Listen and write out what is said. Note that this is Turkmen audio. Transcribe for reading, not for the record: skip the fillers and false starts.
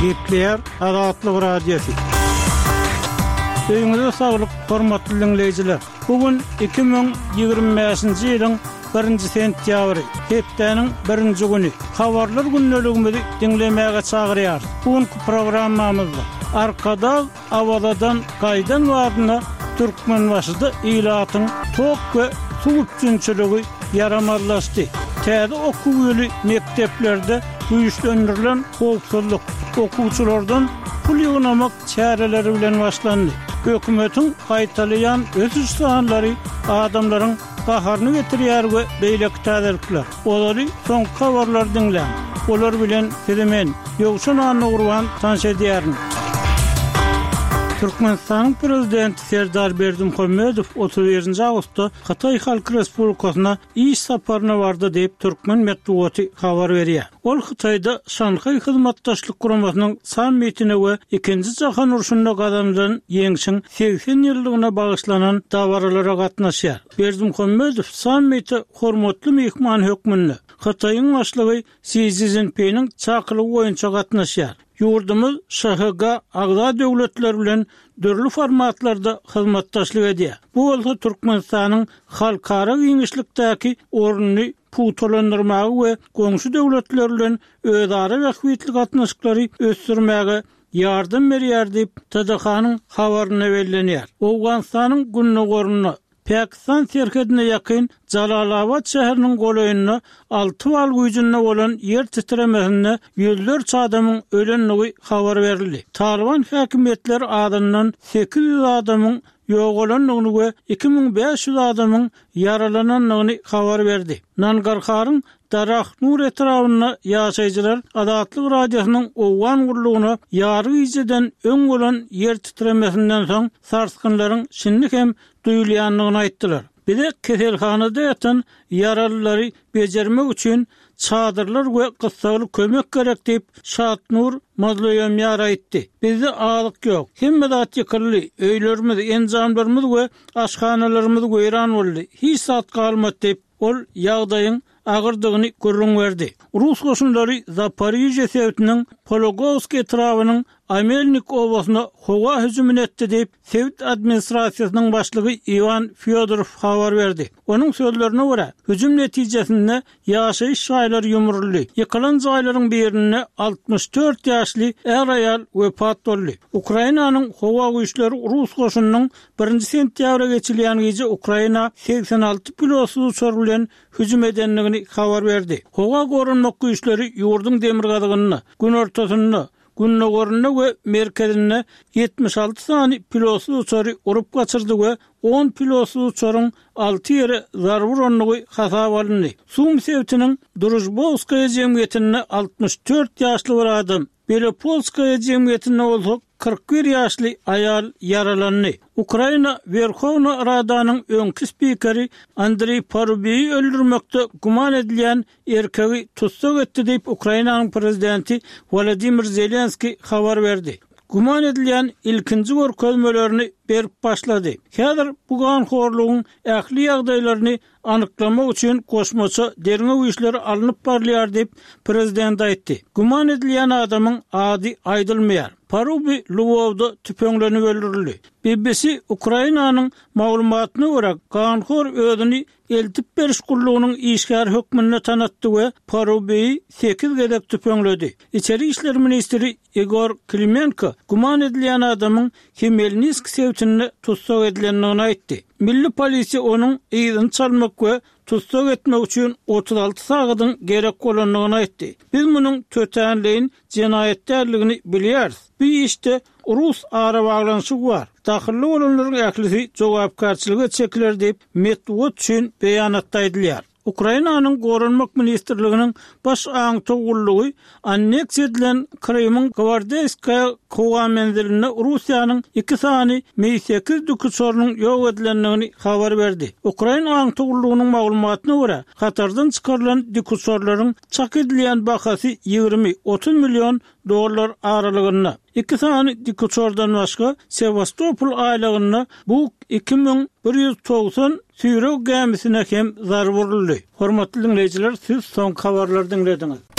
Gepler Azatlyk Radiosu. Öňüňizde saglyk, hormatly dinleýijiler. Bugün 2025-nji ýylyň 1-nji sentýabry, hepdeniň 1-nji güni. Habarlar günneligimizi dinlemäge çagyrýar. Bugünkü programmamyzda arkada awadadan gaýdan wadyna Türkmen başyda ilatyň tok we suwupçunçylygy yaramazlaşdy. Täze okuwly mekteplerde güýçlendirilen howpsuzlyk okuwçylardan pul ýynamak çäreleri bilen başlandy. Hökümetiň gaýtalyan ösüş sanlary adamlaryň gaharyny getirýär we beýleki täzelikler. Olary soňky habarlar dinlän. Olar bilen sizimen ýogşun anyny urwan tanış edýärin. Türkmenistan prezidenti Serdar Berdimuhammedow 31-nji awgustda Hatay Halk Respublikasyna iş saparyna bardy diýip Türkmen medeniýeti habar berýär. Ol Hatayda Şanhay Hyzmatdaşlyk Guramasynyň sammitine we 2-nji jahan uruşuna gadamlanan ýeňşiň 80 ýyllygyna bagyşlanan dawaralara gatnaşýar. Berdimuhammedow sammite hormatly mehman hökmünde Hataýyň başlygy Xi Jinping'in çakylygy boýunça gatnaşýar. Yurdumuz şahaga agza döwletler bilen dörlü formatlarda hyzmatdaşlyk edýär. Bu bolsa Türkmenistanyň halkara giňişlikdäki ornuny putolandyrmagy we goňşy döwletler bilen özara rahmetlik gatnaşyklary ösdürmäge ýardam berýär diýip TDH-nyň habaryna bellenýär. Awganistanyň günni goruny Pakistan serhedine yakın Jalalabad şäheriniň goýunyna 6 bal güýjünde bolan ýer titremesinde ýüzlerçe adamyň ölenligi habar berildi. Taliban häkimetleri adamdan 800 adamyň ýogalanlygyny we 2500 adamyň yaralananlygyny habar berdi. Nangarharyň Daraxnur etrawyna ýaşaýjylar Azatlyk Radiosynyň owgan gurlugyna ýary ýyjydan öň bolan ýer titremesinden soň sarsgynlaryň şinlik hem duýulýanlygyny aýtdylar. Bile keselhanada ýatan yaralylary bejermek üçin çadırlar we gysgaly kömek gerek diýip Şatnur mazlumyar aýtdy. Bizde alyk ýok. Hemme zat ýykyrly, öýlerimiz, enjamlarymyz we aşhanalarymyz goýran boldy. Hiç zat galmady diýip ol ýagdaýyň agyrdygyny görüň berdi. Rus goşunlary Zaporizhye şäheriniň Pologovsk etrawynyň Amelnik owasyna howa hüjüm etdi diýip Sowet administrasiýasynyň başlygy Ivan Fyodorov habar berdi. Onuň sözlerine görä, hüjüm netijesinde ýaşaýyş şaýlary ýumuruldy. Ýykylan jaýlaryň birine 64 ýaşly er aýal wepat boldy. Ukrainanyň howa güýçleri Rus goşunynyň 1-nji sentýabra geçilýän gece Ukraina 86 pilotly uçur bilen hüjüm edenligini habar berdi. Howa gorunmak güýçleri ýurdun demir gadygyny, gün ortasyny Günne gorunna we merkezine 76 sany pilotly uçary urup gaçyrdy we 10 pilotly uçaryň 6 ýere zarar uranlygy hasap alındy. Sum Sowetiniň Druzhbovskaya jemgyýetine 64 ýaşly bir adam, Belopolskaya jemgyýetine bolsa 41 ýaşly aýal yaralandy. Ukraina Verkhovna Radanyň öňki spikeri Andrey Parubiy öldürmekde guman edilýän erkegi tutsak etdi diýip Ukrainanyň prezidenti Volodymyr Zelenski habar berdi. Guman edilýän ilkinji görkezmelerini berip başlady. Häzir bu ganhorlugyň ähli ýagdaýlaryny anyklamak üçin goşmaça derine güýçleri alınıp barlýar diýip prezident aýtdy. Guman edilýän adamyň ady aýdylmaýar. Parubi Lvovda tüpeňlenip öldürildi. BBC Ukrainanyň maglumatyna görä ganhor özüni eltip beriş gurlugynyň işgär hökmüne tanatdy we Parubi 8 gedek tüpeňledi. İçeri işler ministri Igor Klimenko guman edilýän adamyň Khmelnytsk şäherine tutsak edilenligini aýtdy. Milli polisiýa onuň ýygyny çalmak we tutsak etmek üçin 36 sagatyň gerek bolanlygyny aýtdy. Biz munyň tötäňliğin jinayetdärligini bilýäris. Bu işte Rus ara bağlanışı var. Dahilli olanların ählisi jogapkarçylyga çekiler diýip Medved üçin beýanatda edilýär. Ukrainanyň gorunmak ministrliginiň baş aňtygullygy anneksiýa edilen Krymyň Gvardeyskaya kowa menziline Russiýanyň 2 sany Mi-8 dükuçorynyň ýok edilenligini habar berdi. Ukraina aňtygullygynyň maglumatyna görä, Katardan çykarylan dükuçorlaryň çak edilýän bahasy 20-30 milyon dolar aralygyna. 2 sany dükuçordan başga Sevastopol aýlygyna bu 2190 Sürek gemisine hem zarar verildi. Hormatly dinleyijiler, siz son habarlardan dinlediniz.